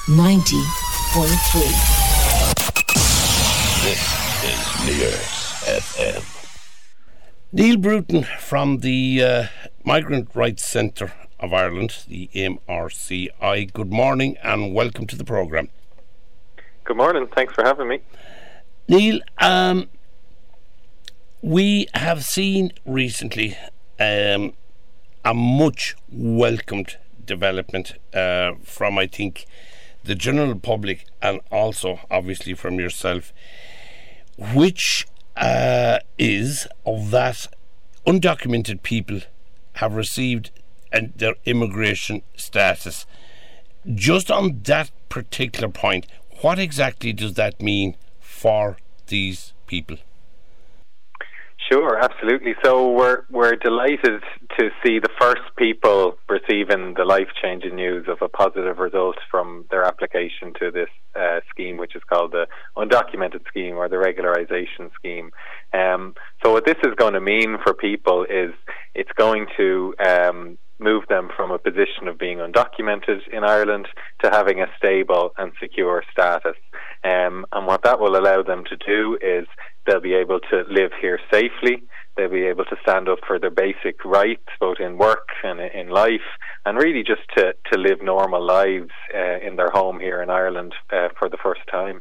90.3. This is Near FM. Neil Bruton from the Migrant Rights Centre of Ireland, the MRCI. Good morning and welcome to the programme. Good morning, thanks for having me. Neil, we have seen recently a much welcomed development from, I think, the general public and also obviously from yourself, which is of that undocumented people have received their immigration status. Just on that particular point, what exactly does that mean for these people? Sure, absolutely. So we're delighted to see the first people receiving the life-changing news of a positive result from their application to this scheme, which is called the undocumented scheme or the regularisation scheme. So what this is going to mean for people is it's going to move them from a position of being undocumented in Ireland to having a stable and secure status. And what that will allow them to do is they'll be able to live here safely, they'll be able to stand up for their basic rights, both in work and in life, and really just to live normal lives in their home here in Ireland for the first time.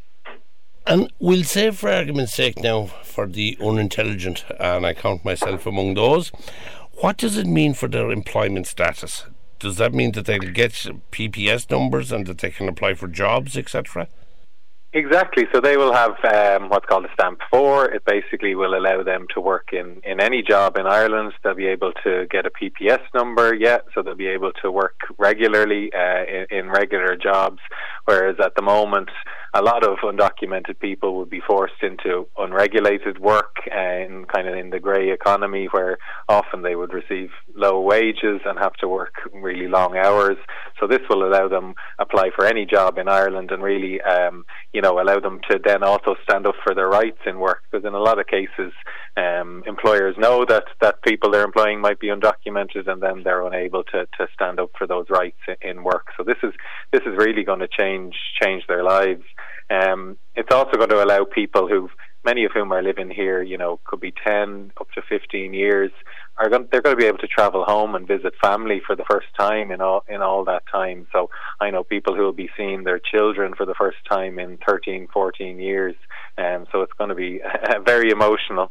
And we'll say, for argument's sake now, for the unintelligent, and I count myself among those, what does it mean for their employment status? Does that mean that they'll get PPS numbers and that they can apply for jobs, etc.? Exactly. So they will have what's called a Stamp 4. It basically will allow them to work in any job in Ireland. They'll be able to get a PPS number, so they'll be able to work regularly in regular jobs, whereas at the moment a lot of undocumented people would be forced into unregulated work in the grey economy, where often they would receive low wages and have to work really long hours. So this will allow them apply for any job in Ireland and really allow them to then also stand up for their rights in work, because in a lot of cases employers know that people they're employing might be undocumented, and then they're unable to stand up for those rights in work. So this is really going to change their lives. It's also going to allow people many of whom are living here, could be 10 up to 15 years, they're going to be able to travel home and visit family for the first time in all that time. So I know people who will be seeing their children for the first time in 13, 14 years. So it's going to be very emotional.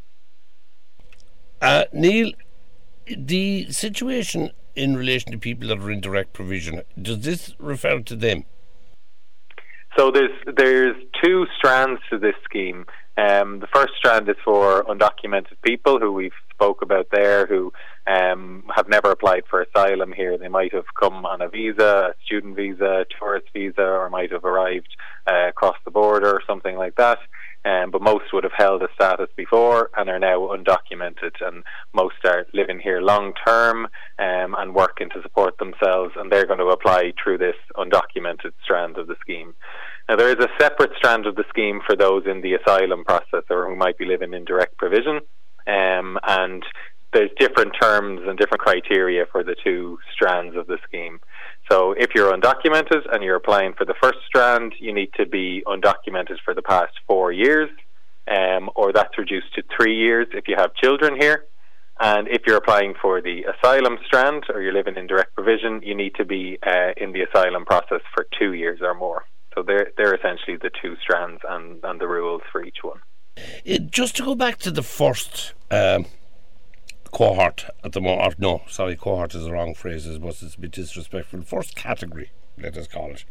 Neil, the situation in relation to people that are in direct provision, does this refer to them? So there's two strands to this scheme. The first strand is for undocumented people who we've spoke about there, who have never applied for asylum here. They might have come on a visa, a student visa, a tourist visa, or might have arrived across the border or something like that. But most would have held a status before and are now undocumented, and most are living here long term and working to support themselves, and they're going to apply through this undocumented strand of the scheme. Now there is a separate strand of the scheme for those in the asylum process or who might be living in direct provision, and there's different terms and different criteria for the two strands of the scheme. So if you're undocumented and you're applying for the first strand, you need to be undocumented for the past 4 years, or that's reduced to 3 years if you have children here. And if you're applying for the asylum strand or you're living in direct provision, you need to be in the asylum process for 2 years or more. So they're essentially the two strands and the rules for each one. Just to go back to the first cohort at the moment, cohort is the wrong phrase, but it's a bit disrespectful. First category, let us call it.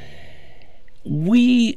We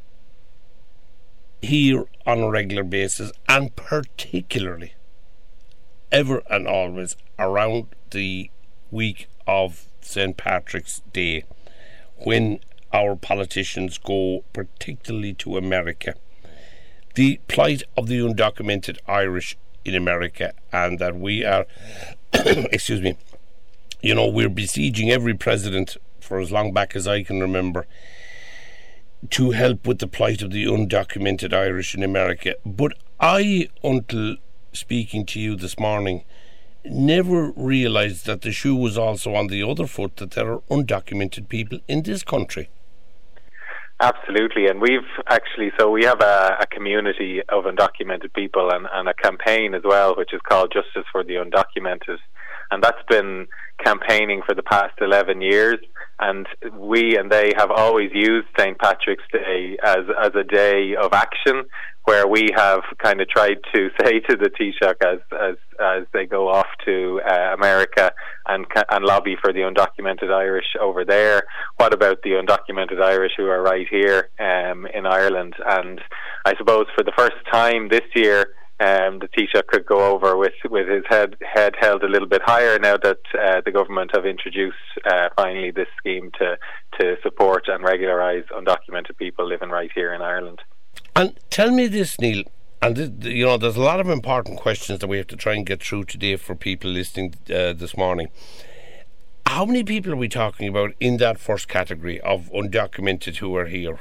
hear on a regular basis, and particularly ever and always around the week of St. Patrick's Day, when our politicians go particularly to America, the plight of the undocumented Irish in America, and that we are excuse me, we're besieging every president for as long back as I can remember to help with the plight of the undocumented Irish in America. But I, until speaking to you this morning, never realised that the shoe was also on the other foot, that there are undocumented people in this country. Absolutely, and we have a community of undocumented people and a campaign as well, which is called Justice for the Undocumented, and that's been campaigning for the past 11 years, and we and they have always used St. Patrick's Day as a day of action, where we have kind of tried to say to the Taoiseach as they go off to America and lobby for the undocumented Irish over there, what about the undocumented Irish who are right here in Ireland? And I suppose for the first time this year, the Taoiseach could go over with his head held a little bit higher now that the government have introduced finally this scheme to support and regularise undocumented people living right here in Ireland. And tell me this, Neil, and there's a lot of important questions that we have to try and get through today for people listening this morning. How many people are we talking about in that first category of undocumented who are here?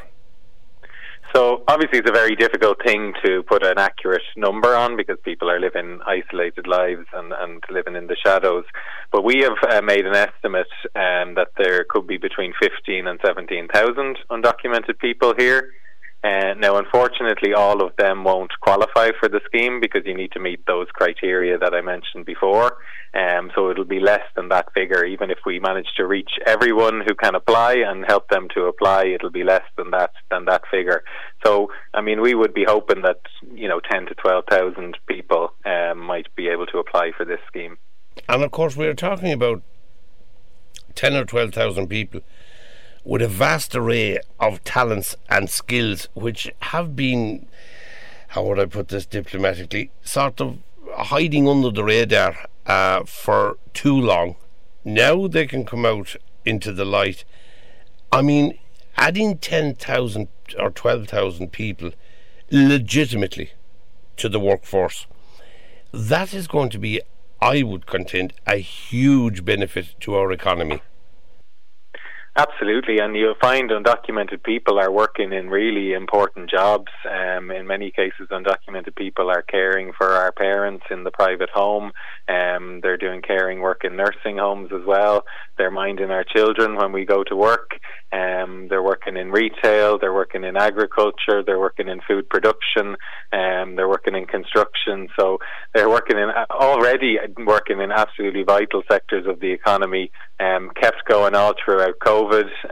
So obviously it's a very difficult thing to put an accurate number on, because people are living isolated lives and living in the shadows. But we have made an estimate that there could be between 15 and 17,000 undocumented people here. Now, unfortunately, all of them won't qualify for the scheme because you need to meet those criteria that I mentioned before. So it'll be less than that figure. Even if we manage to reach everyone who can apply and help them to apply, it'll be less than that figure. So, I mean, we would be hoping that 10 to 12,000 people might be able to apply for this scheme. And of course, we're talking about 10 or 12,000 people with a vast array of talents and skills which have been, how would I put this diplomatically, sort of hiding under the radar for too long. Now they can come out into the light. I mean, adding 10,000 or 12,000 people legitimately to the workforce, that is going to be, I would contend, a huge benefit to our economy. Absolutely, and you'll find undocumented people are working in really important jobs. In many cases, undocumented people are caring for our parents in the private home. They're doing caring work in nursing homes as well. They're minding our children when we go to work. They're working in retail, they're working in agriculture, they're working in food production, they're working in construction. So they're already working in absolutely vital sectors of the economy, kept going all throughout COVID,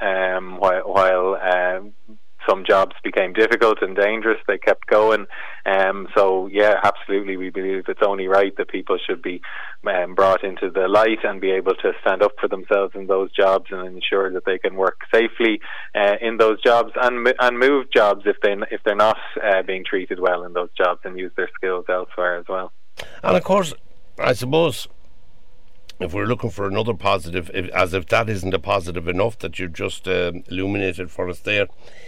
while some jobs became difficult and dangerous, they kept going. So yeah, absolutely, we believe it's only right that people should be brought into the light and be able to stand up for themselves in those jobs and ensure that they can work safely in those jobs and move jobs if they're not being treated well in those jobs, and use their skills elsewhere as well. And of course, I suppose, if we're looking for another positive, as if that isn't a positive enough that you've just illuminated for us there,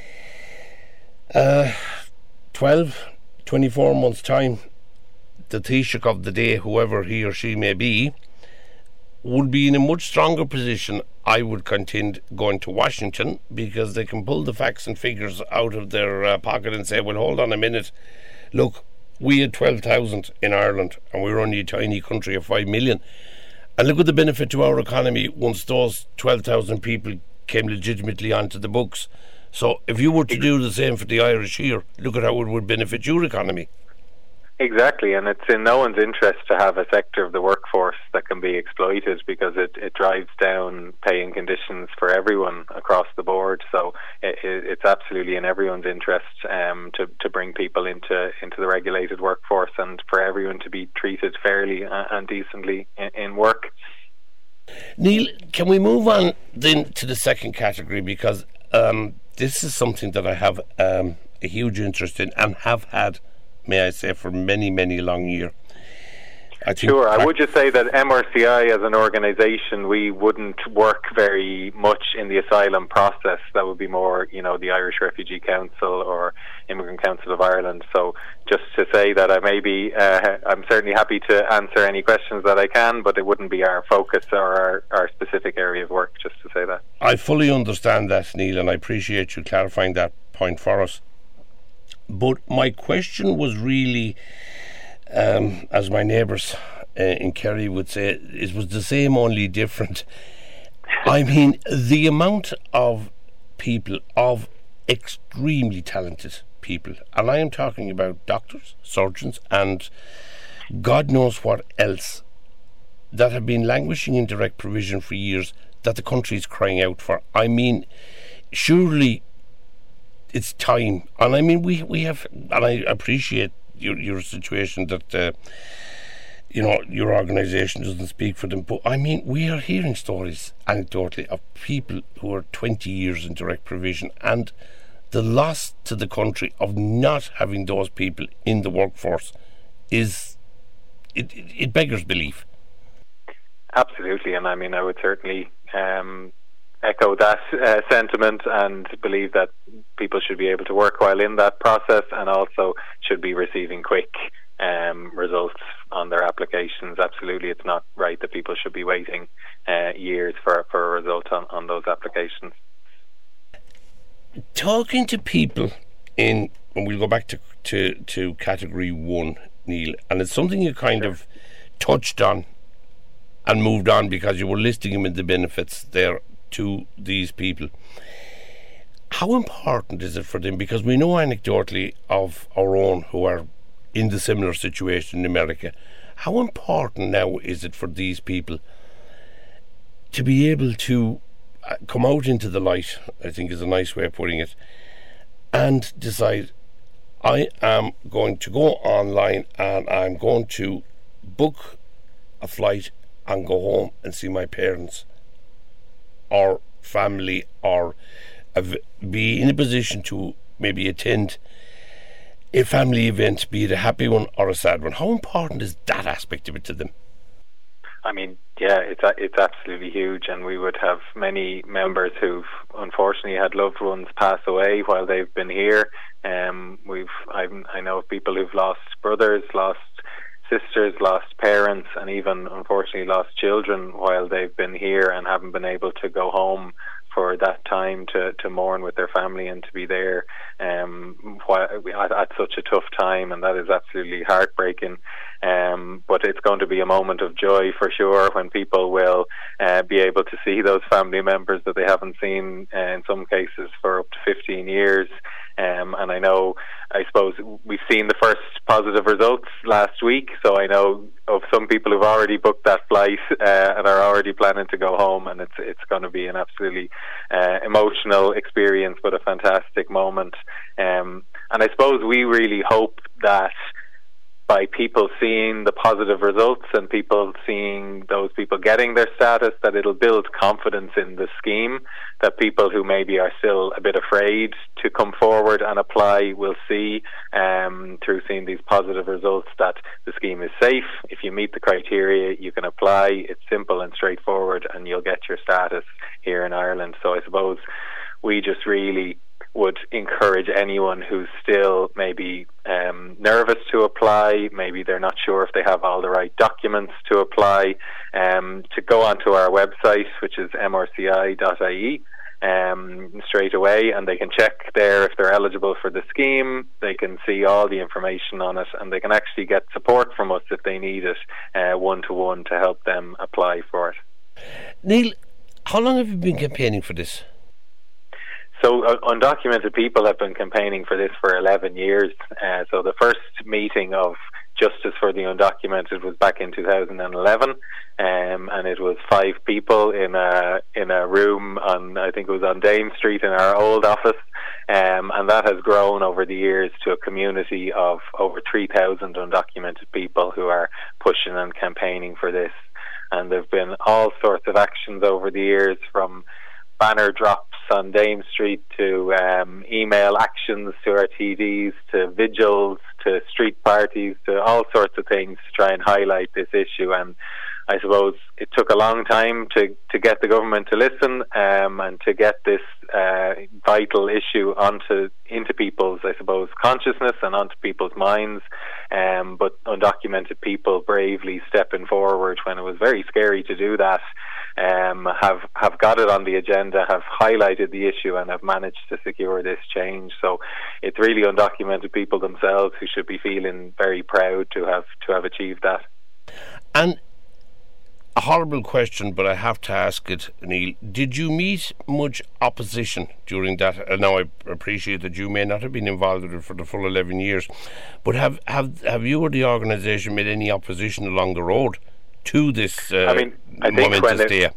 12, 24 months' time, the Taoiseach of the day, whoever he or she may be, would be in a much stronger position, I would contend, going to Washington, because they can pull the facts and figures out of their pocket and say, well, hold on a minute, look, we had 12,000 in Ireland and we're only a tiny country of 5 million. And look at the benefit to our economy once those 12,000 people came legitimately onto the books. So if you were to do the same for the Irish here, look at how it would benefit your economy. Exactly, and it's in no one's interest to have a sector of the workforce that can be exploited, because it drives down paying conditions for everyone across the board. So it's absolutely in everyone's interest to bring people into the regulated workforce, and for everyone to be treated fairly and decently in work. Neil, can we move on then to the second category, because this is something that I have a huge interest in and have had, may I say, for many, many long years. Sure, I would just say that MRCI as an organisation, we wouldn't work very much in the asylum process. That would be more, the Irish Refugee Council or Immigrant Council of Ireland. So just to say that I'm certainly happy to answer any questions that I can, but it wouldn't be our focus or our specific area of work, just to say that. I fully understand that, Neil, and I appreciate you clarifying that point for us. But my question was really, as my neighbours in Kerry would say it was the same, only different. I mean, the amount of people, of extremely talented people, and I am talking about doctors, surgeons, and God knows what else, that have been languishing in direct provision for years, that the country is crying out for. I mean, surely it's time. And I mean, we have, and I appreciate your situation that your organisation doesn't speak for them, but I mean, we are hearing stories anecdotally of people who are 20 years in direct provision, and the loss to the country of not having those people in the workforce is, it beggars belief. Absolutely, and I mean, I would certainly echo that sentiment, and believe that people should be able to work while in that process, and also should be receiving quick results on their applications. Absolutely, it's not right that people should be waiting years for a result on those applications. Talking to people and we'll go back to category 1, Neil, and it's something you kind of touched on and moved on, because you were listing them in the benefits there to these people. How important is it for them? Because we know anecdotally of our own who are in the similar situation in America. How important now is it for these people to be able to come out into the light, I think is a nice way of putting it, and decide, I am going to go online and I'm going to book a flight and go home and see my parents or family, or be in a position to maybe attend a family event, be it a happy one or a sad one? How important is that aspect of it to them? I mean, yeah, it's absolutely huge, and we would have many members who've unfortunately had loved ones pass away while they've been here. I know of people who've lost brothers, lost sisters, lost parents, and even unfortunately lost children while they've been here and haven't been able to go home for that time to mourn with their family and to be there at such a tough time, and that is absolutely heartbreaking. But it's going to be a moment of joy for sure when people will be able to see those family members that they haven't seen in some cases for up to 15 years. And I suppose we've seen the first positive results last week, so I know of some people who've already booked that flight and are already planning to go home, and it's going to be an absolutely emotional experience, but a fantastic moment. And I suppose we really hope that by people seeing the positive results and people seeing those people getting their status, that it'll build confidence in the scheme, that people who maybe are still a bit afraid to come forward and apply will see through seeing these positive results that the scheme is safe. If you meet the criteria, you can apply. It's simple and straightforward, and you'll get your status here in Ireland. So I suppose we just really would encourage anyone who's still maybe nervous to apply, maybe they're not sure if they have all the right documents to apply, to go onto our website, which is mrci.ie, straight away, and they can check there if they're eligible for the scheme. They can see all the information on it, and they can actually get support from us if they need it, one-to-one, to help them apply for it. Neil, how long have you been campaigning for this? So undocumented people have been campaigning for this for 11 years. So the first meeting of Justice for the Undocumented was back in 2011, and it was 5 people in a room on, I think it was on Dame Street in our old office, and that has grown over the years to a community of over 3,000 undocumented people who are pushing and campaigning for this. And there have been all sorts of actions over the years, from banner drops on Dame Street to email actions to our TDs, to vigils, to street parties, to all sorts of things to try and highlight this issue. And I suppose it took a long time to get the government to listen and to get this vital issue into people's, I suppose, consciousness and onto people's minds. But undocumented people bravely stepping forward when it was very scary to do that, have got it on the agenda, have highlighted the issue, and have managed to secure this change. So it's really undocumented people themselves who should be feeling very proud to have achieved that. And a horrible question, but I have to ask it, Neil. Did you meet much opposition during that? Now, I appreciate that you may not have been involved with it for the full 11 years, but have you or the organisation made any opposition along the road to this I think momentous day?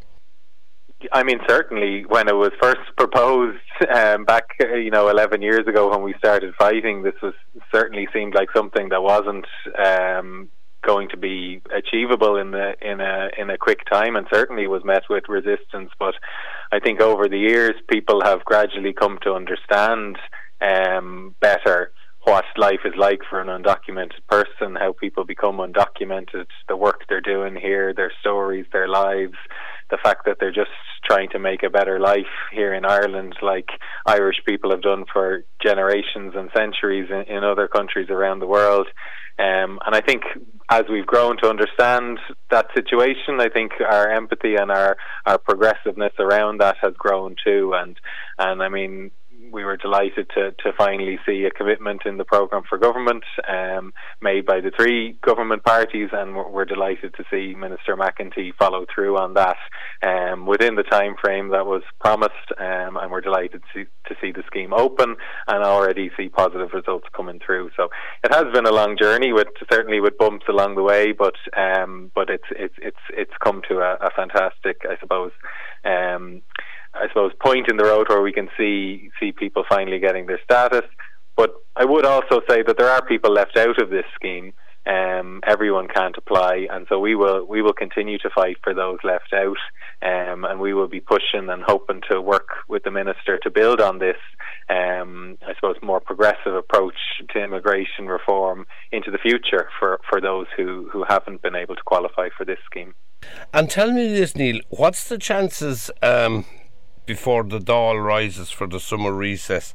Certainly when it was first proposed back, 11 years ago when we started fighting, this was certainly seemed like something that wasn't going to be achievable in a quick time, and certainly was met with resistance. But I think over the years people have gradually come to understand better what life is like for an undocumented person, how people become undocumented, the work they're doing here, their stories, their lives, the fact that they're just trying to make a better life here in Ireland, like Irish people have done for generations and centuries in other countries around the world. And I think as we've grown to understand that situation, I think our empathy and our progressiveness around that has grown too. And I mean, we were delighted to finally see a commitment in the programme for government made by the three government parties, and we're delighted to see Minister McEntee follow through on that within the time frame that was promised, and we're delighted to see the scheme open and already see positive results coming through. So it has been a long journey, certainly with bumps along the way, but it's come to a fantastic, I suppose, point in the road where we can see people finally getting their status. But I would also say that there are people left out of this scheme. Everyone can't apply, and so we will continue to fight for those left out, and we will be pushing and hoping to work with the Minister to build on this, I suppose, more progressive approach to immigration reform into the future for those who haven't been able to qualify for this scheme. And tell me this, Neil, what's the chances before the Dáil rises for the summer recess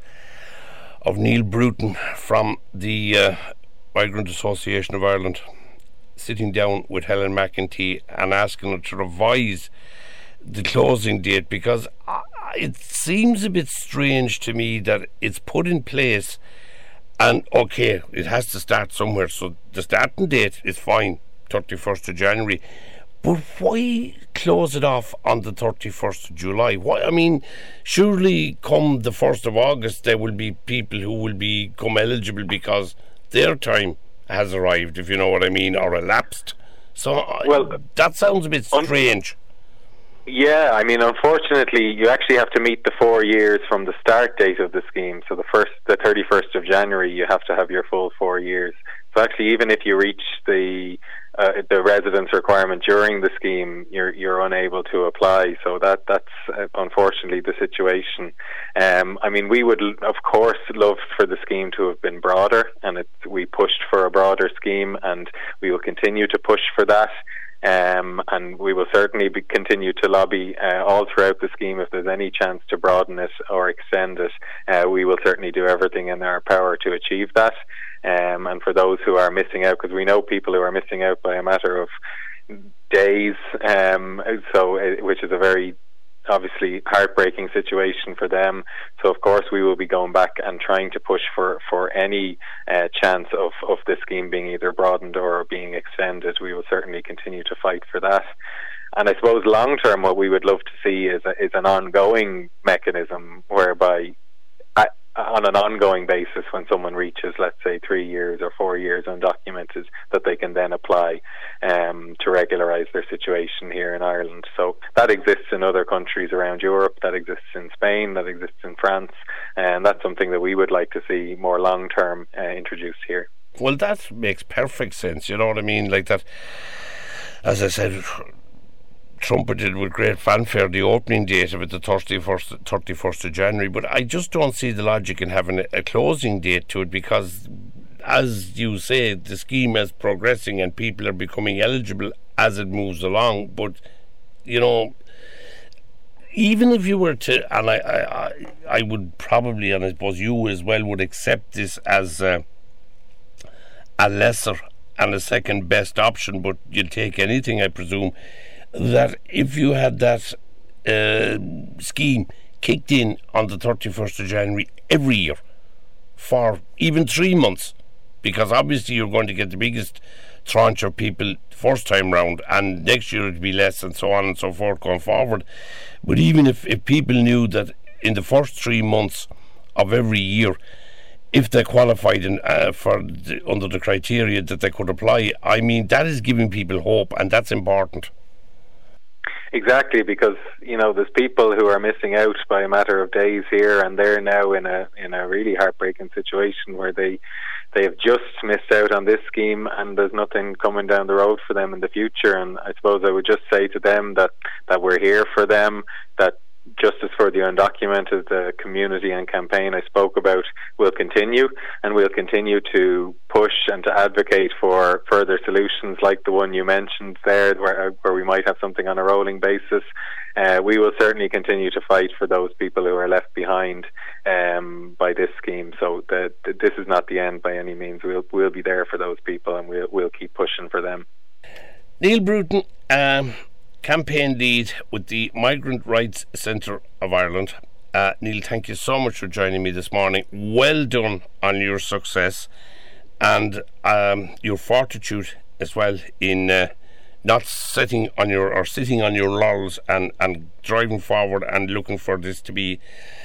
of Neil Bruton from the Migrant Association of Ireland sitting down with Helen McEntee and asking her to revise the closing date? Because it seems a bit strange to me that it's put in place, and okay, it has to start somewhere, so the starting date is fine, 31st of January. But why close it off on the 31st of July? Why? I mean, surely come the 1st of August there will be people who will become eligible because their time has arrived, if you know what I mean, or elapsed. So that sounds a bit strange. Yeah, I mean, unfortunately, you actually have to meet the 4 years from the start date of the scheme. So the 31st of January, you have to have your full 4 years. So actually, even if you reach the residence requirement during the scheme, you're unable to apply. So that's unfortunately the situation. I mean, we would of course love for the scheme to have been broader, and we pushed for a broader scheme, and we will continue to push for that. And we will certainly continue to lobby all throughout the scheme if there's any chance to broaden it or extend it. We will certainly do everything in our power to achieve that. And for those who are missing out, because we know people who are missing out by a matter of days, which is a very obviously heartbreaking situation for them. So of course we will be going back and trying to push for any chance of the scheme being either broadened or being extended. We will certainly continue to fight for that. And I suppose long term what we would love to see is an ongoing mechanism whereby on an ongoing basis, when someone reaches, let's say, 3 years or 4 years undocumented, that they can then apply to regularise their situation here in Ireland. So that exists in other countries around Europe, that exists in Spain, that exists in France, and that's something that we would like to see more long-term introduced here. Well, that makes perfect sense, you know what I mean? Like that, as I said, trumpeted with great fanfare the opening date of it, the 31st of January, but I just don't see the logic in having a closing date to it, because as you say, the scheme is progressing and people are becoming eligible as it moves along. But you know, even if you were to, and I would probably, and I suppose you as well would accept this as a lesser and a second best option, but you'll take anything, I presume, that if you had that scheme kicked in on the 31st of January every year for even 3 months, because obviously you're going to get the biggest tranche of people first time round, and next year it'll be less, and so on and so forth going forward. But even if people knew that in the first 3 months of every year, if they qualified under the criteria that they could apply, I mean, that is giving people hope, and that's important. Exactly, because there's people who are missing out by a matter of days here, and they're now in a really heartbreaking situation where they have just missed out on this scheme, and there's nothing coming down the road for them in the future. And I suppose I would just say to them that we're here for them, that Justice for the Undocumented, the community and campaign I spoke about, will continue, and we'll continue to push and to advocate for further solutions like the one you mentioned there, where we might have something on a rolling basis. We will certainly continue to fight for those people who are left behind by this scheme. So this is not the end by any means. We'll be there for those people, and we'll keep pushing for them. Neil Bruton, campaign lead with the Migrant Rights Centre of Ireland. Neil, thank you so much for joining me this morning. Well done on your success and your fortitude as well in not sitting on your laurels and driving forward and looking for this to be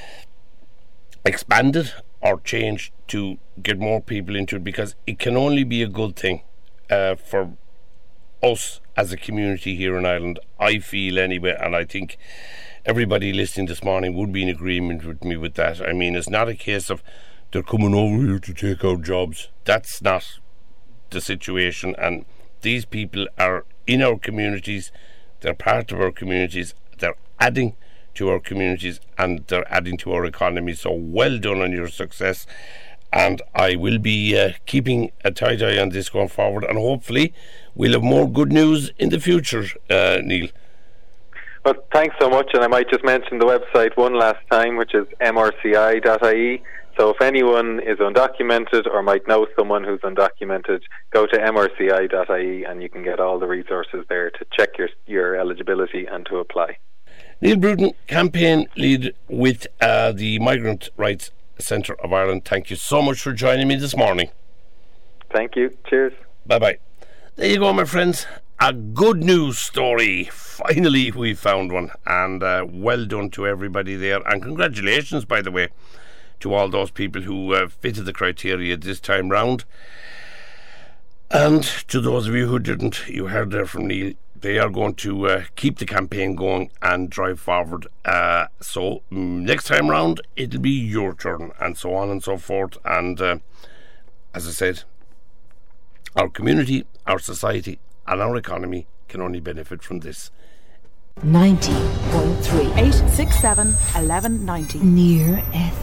expanded or changed to get more people into it, because it can only be a good thing for us as a community here in Ireland, I feel anyway, and I think everybody listening this morning would be in agreement with me with that. I mean, it's not a case of they're coming over here to take our jobs. That's not the situation, and these people are in our communities, they're part of our communities, they're adding to our communities, and they're adding to our economy. So well done on your success, and I will be keeping a tight eye on this going forward, and hopefully we'll have more good news in the future, Neil. Well, thanks so much, and I might just mention the website one last time, which is mrci.ie. So if anyone is undocumented or might know someone who's undocumented, go to mrci.ie and you can get all the resources there to check your eligibility and to apply. Neil Bruton, campaign lead with the Migrant Rights Centre of Ireland. Thank you so much for joining me this morning. Thank you. Cheers. Bye-bye. There you go, my friends. A good news story. Finally, we found one. And well done to everybody there. And congratulations, by the way, to all those people who fitted the criteria this time round. And to those of you who didn't, you heard there from Neil, they are going to keep the campaign going and drive forward. So next time round, it'll be your turn, and so on and so forth. And as I said, our community, our society and our economy can only benefit from this. 90.3 867 1190 Near FM.